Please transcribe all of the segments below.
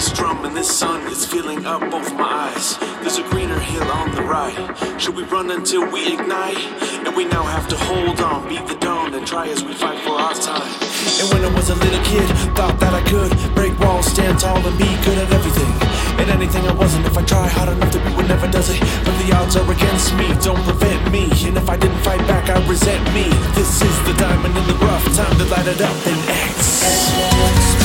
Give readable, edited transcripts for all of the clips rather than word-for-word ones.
bass drum and this sun is filling up both my eyes. There's a greener hill on the right. Should we run until we ignite? And we now have to hold on, beat the dawn, and try as we fight for our time. And when I was a little kid, thought that I could break walls, stand tall, and be good at everything. And anything I wasn't, if I try hard enough to be what never does it. But the odds are against me, don't prevent me. And if I didn't fight back, I resent me. This is the diamond in the rough, time to light it up and X.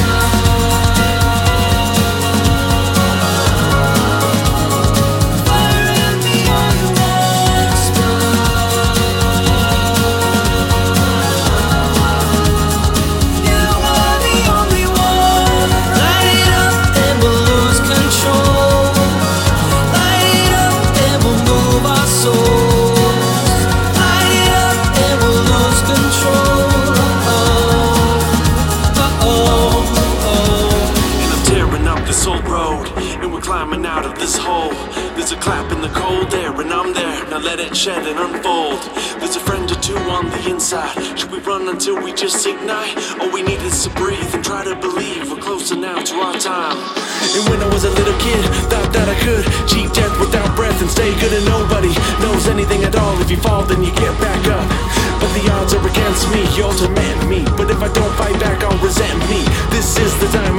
Climbing out of this hole. There's a clap in the cold air and I'm there. Now let it shed and unfold. There's a friend or two on the inside. Should we run until we just ignite? All we need is to breathe and try to believe we're closer now to our time. And when I was a little kid, thought that I could cheat death without breath and stay good, and nobody knows anything at all. If you fall, then you get back up. But the odds are against me, you ultimate me. But if I don't fight back, I'll resent me. This is the time